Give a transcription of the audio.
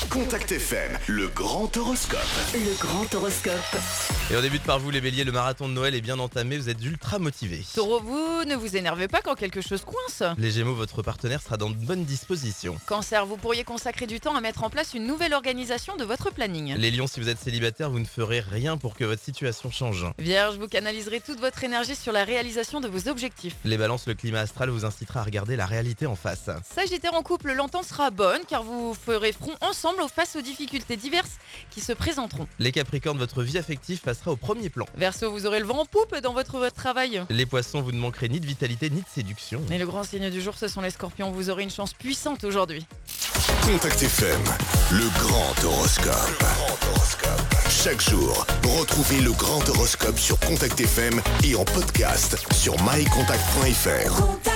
Contact FM, le grand horoscope. Le grand horoscope. Et on débute par vous les béliers, le marathon de Noël est bien entamé, vous êtes ultra motivés. Taureau, vous ne vous énervez pas quand quelque chose coince. Les gémeaux, votre partenaire sera dans de bonnes dispositions. Cancer, vous pourriez consacrer du temps à mettre en place une nouvelle organisation de votre planning. Les lions, si vous êtes célibataire, vous ne ferez rien pour que votre situation change. Vierge, vous canaliserez toute votre énergie sur la réalisation de vos objectifs. Les balances, le climat astral vous incitera à regarder la réalité en face. Sagittaire, en couple, l'entente sera bonne car vous ferez front ensemble face aux difficultés diverses qui se présenteront. Les capricornes, votre vie affective passera au premier plan. Verseau, vous aurez le vent en poupe dans votre travail. Les poissons, vous ne manquerez ni de vitalité ni de séduction. Et le grand signe du jour, ce sont les scorpions, vous aurez une chance puissante aujourd'hui. Contact FM, le grand horoscope. Chaque jour, retrouvez le grand horoscope sur Contact FM et en podcast sur mycontact.fr.